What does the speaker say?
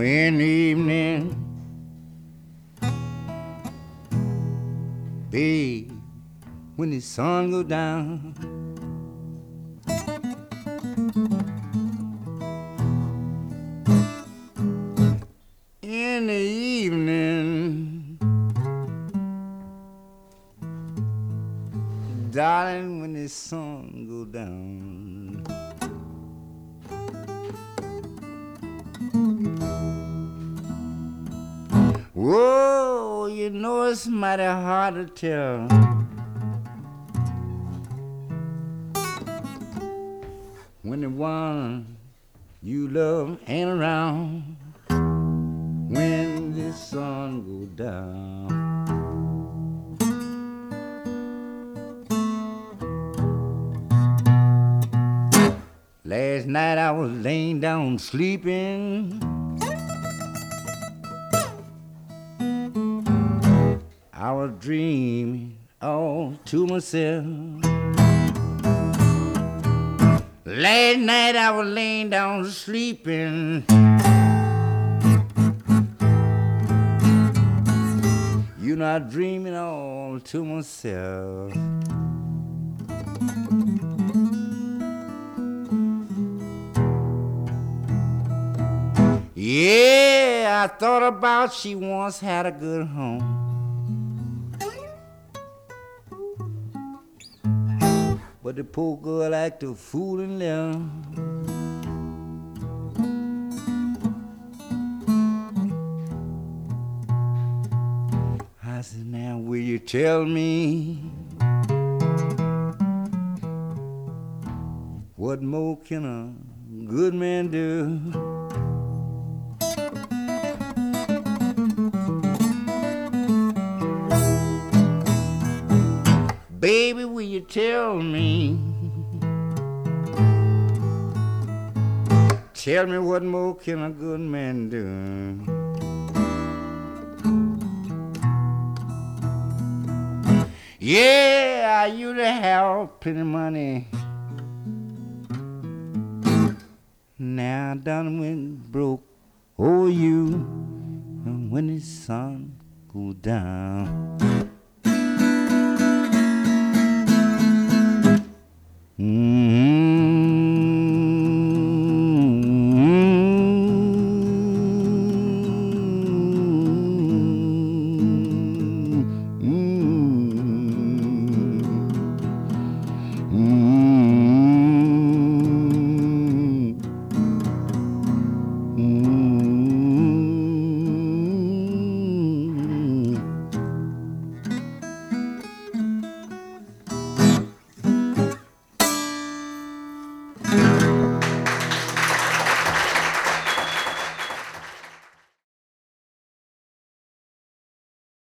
in the evening, babe, when the sun go down, in the evening, darling, when the sun go down. Whoa, you know it's mighty hard to tell when the one you love ain't around, when the sun go down. Last night I was laying down sleeping, I was dreaming all to myself. Last night I was laying down sleeping, you know, I'm dreaming all to myself. Yeah, I thought about she once had a good home, but the poor girl acted a fool in there. I said, now will you tell me what more can a good man do? Baby, will you tell me? Tell me what more can a good man do? Yeah, I used to have plenty of money. Now I done went broke. Oh, you, and when the sun go down.